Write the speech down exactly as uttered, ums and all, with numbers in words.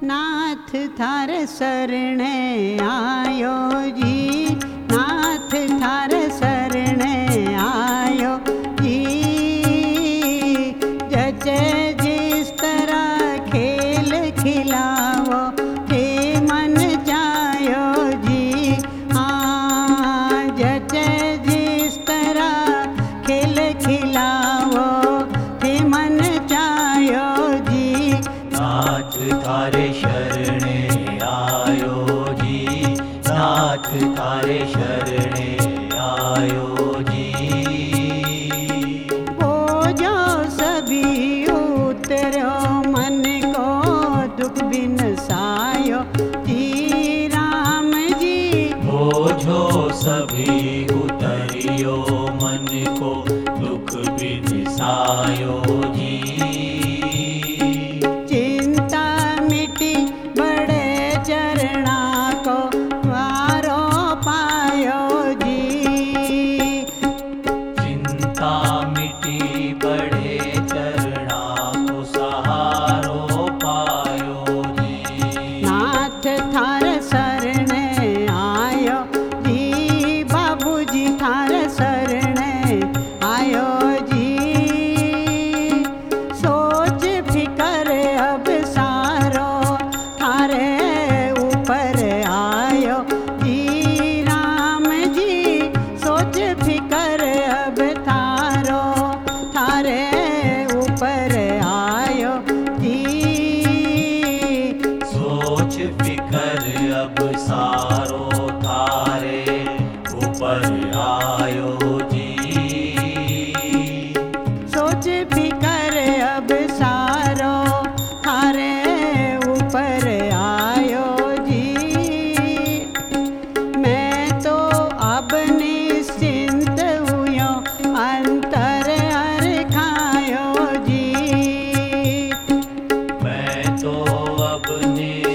नाथ थार शरणे आयो जी, नाथ थार शरणे आयो जी। जचे जिस तरह खेल खिलावो ते मन जायो जी। हाँ जचे जिस तरह खेल खिलावो ते मन जायो जी। नाथ थारे शरणे आयो जी, नाथ थारे शरणे आयो जी। बोझो सभी उतरो मन को दुख बिन सायो जी राम जी। बोझो सभी उतरियो मन को दुख बिन सायो जी। चिंता मिटी बड़े चरणा को वारो पायो जी। चिंता मिटी बड़े चरणा को सहारो पायो जी। नाथ थार शरणे आयो जी, बाबूजी थार शरणे आयो जी। सोच फिकर अब सारो थारे ऊपर आयो जी राम जी। सोच फिकर अब थारो थारे ऊपर आयो जी। सोच फिकर अब सारो थारे ऊपर आयो जी। सोच फिकर अब सारो थारे ऊपर आयो जी। मैं तो अब निश्चिंत हुयो अंतर हर खायो जी। मैं तो अब निश्चिंत